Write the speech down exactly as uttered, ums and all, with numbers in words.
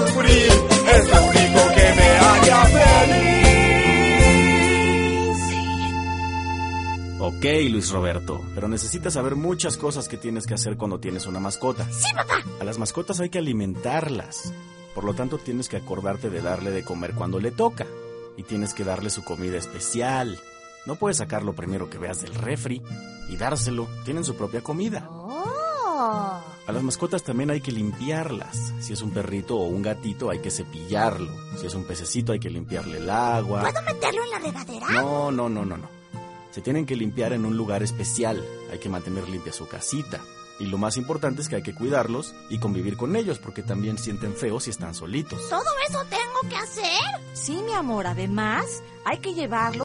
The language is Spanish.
sufrir es lo único que me haría feliz. Ok, Luis Roberto, pero necesitas saber muchas cosas que tienes que hacer cuando tienes una mascota. Sí, papá. A las mascotas hay que alimentarlas. Por lo tanto, tienes que acordarte de darle de comer cuando le toca. Y tienes que darle su comida especial. No puedes sacar lo primero que veas del refri y dárselo. Tienen su propia comida. Oh. A las mascotas también hay que limpiarlas. Si es un perrito o un gatito, hay que cepillarlo. Si es un pececito, hay que limpiarle el agua. ¿Puedo meterlo en la regadera? No, no, no, no, no. Se tienen que limpiar en un lugar especial. Hay que mantener limpia su casita. Y lo más importante es que hay que cuidarlos y convivir con ellos, porque también sienten feo si están solitos. ¿Todo eso tengo que hacer? Sí, mi amor, además hay que llevarlo